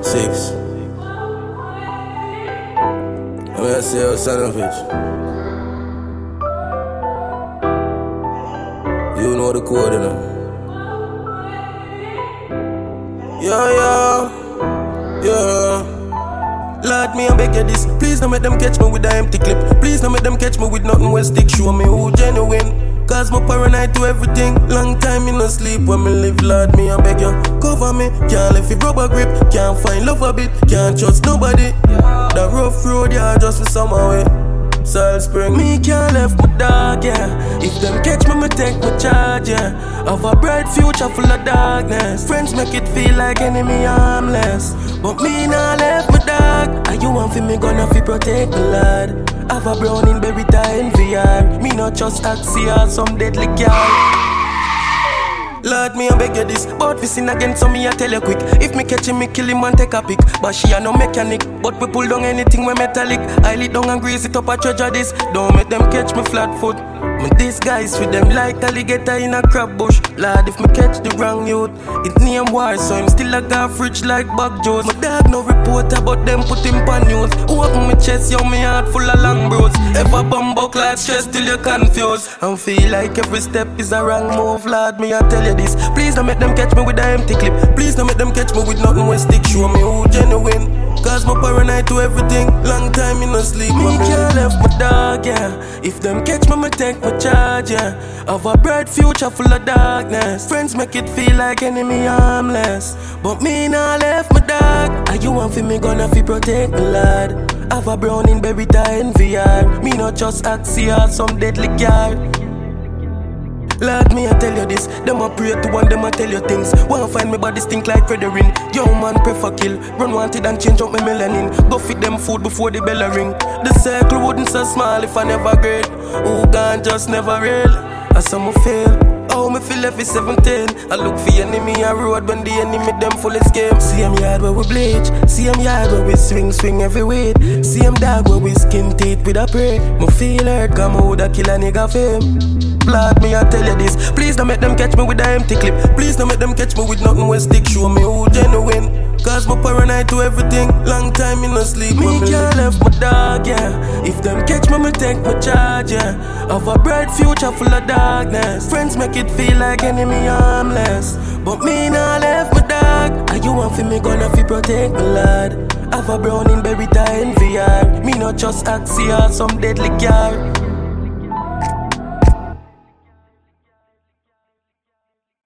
6. I'm gonna say, oh, son of a bitch. You know the code, you know. Yeah. Lord, me, I beg you this. Please don't make them catch me with a empty clip. Please don't make them catch me with nothing well stick. Show me who genuine. Cause my paranoid to everything. Long time in no sleep when me live, Lord, me, I beg you. Cover me, can't let it rubber grip. Can't find love a bit, can't trust nobody. The rough road, yeah, just for summer way. Salt Spring, me can't left my dog, yeah. If them catch me take my charge, yeah. Have a bright future full of darkness. Friends make it feel like enemy harmless. But me not left my dog. And you want for me gonna fi protect me, lad. Have a brown in Berita in VR. Me not just Axie or some deadly girl. Lord, me I beg you this. But we sin again, so me I tell you quick. If me catch him, me kill him and take a pic. But she a no mechanic. But we pull down anything we metallic. I lead down and grease it up a treasure this. Don't make them catch me flat foot. Me disguise with them like alligator in a crab bush. Lord, if me catch the wrong youth, it name war, so him still a got fridge like bug juice. My dog no reporter, but them put him pan news. Open me chest, yo, me heart full of long bros. Ever bumbuck like stress till you confused. And feel like every step is a wrong move. Lord, me I tell you this. Please don't make them catch me with a empty clip. Please don't make them catch me with nothing when stick. Show me who genuine. Cause my paranoid to everything. Long time in no sleep. Me can't left my dog, yeah. If them catch me take my charge, yeah. Have a bright future full of darkness. Friends make it feel like enemy harmless. But me not left my dog. And you want for me gonna fi protect me, lad. Have a brown in Berita in VR. Me not just Axie or some deadly girl. Lord, me I tell you this. Them a pray to one, them a tell you things. Wanna find me body stink like Frederick. Young man prefer kill. Run wanted and change up my melanin. Go feed them food before the bell ring. The circle wouldn't so small if I never great. Who gone just never real. I saw me fail. Oh, me feel every 17. I look for enemy a road when the enemy them full of scam. Same yard where we bleach. Same yard where we swing every weight. Same dog where we skin teeth with a prey. Me feel hurt cause me woulda kill a nigga fame. Lord, me I tell you this. Please don't make them catch me with a empty clip. Please don't make them catch me with nothing when stick. Show me who genuine. Cause my paranoid to everything. Long time in no sleep. Me can't left my dog, yeah. If them catch me take my charge, yeah. Have a bright future full of darkness. Friends make it feel like enemy harmless. But me not left my dog. And you want for me gonna fi protect me, lad. Have a brown in Berita in VR. Me not just Axie or some deadly girl.